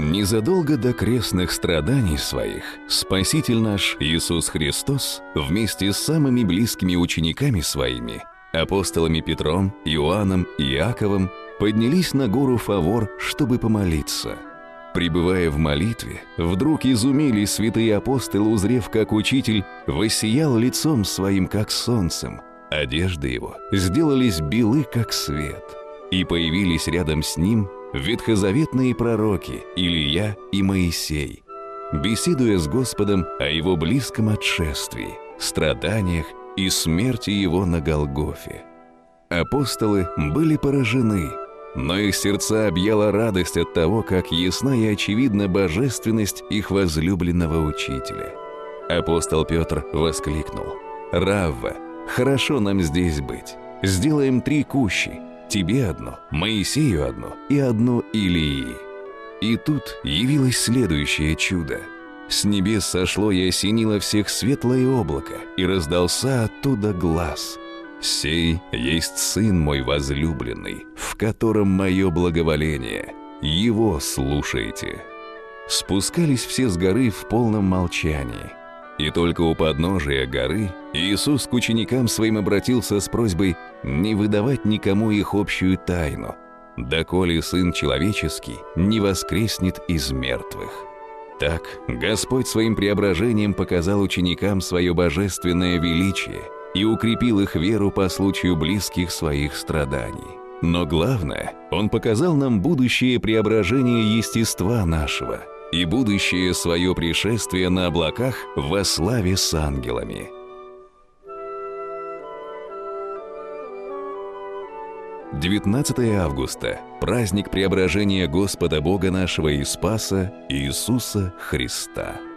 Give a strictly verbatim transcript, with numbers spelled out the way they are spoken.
Незадолго до крестных страданий своих Спаситель наш Иисус Христос вместе с самыми близкими учениками своими, апостолами Петром, Иоанном и Иаковом, поднялись на гору Фавор, чтобы помолиться. Пребывая в молитве, вдруг изумились святые апостолы, узрев, как Учитель воссиял лицом своим, как солнцем. Одежды его сделались белы, как свет, и появились рядом с ним ветхозаветные пророки Илия и Моисей, беседуя с Господом о его близком отшествии, страданиях и смерти его на Голгофе. Апостолы были поражены, но их сердца объяла радость от того, как ясна и очевидна божественность их возлюбленного Учителя. Апостол Петр воскликнул: «Равва, хорошо нам здесь быть. Сделаем три кущи. Тебе одно, Моисею одно и одно Илии». И тут явилось следующее чудо. С небес сошло и осенило всех светлое облако, и раздался оттуда глас: «Сей есть Сын мой возлюбленный, в котором мое благоволение. Его слушайте». Спускались все с горы в полном молчании. И только у подножия горы Иисус к ученикам своим обратился с просьбой не выдавать никому их общую тайну, доколе Сын Человеческий не воскреснет из мертвых. Так Господь своим преображением показал ученикам свое божественное величие и укрепил их веру по случаю близких своих страданий. Но главное, Он показал нам будущее преображение естества нашего и будущее свое пришествие на облаках во славе с ангелами. девятнадцатое августа – праздник преображения Господа Бога нашего и Спаса Иисуса Христа.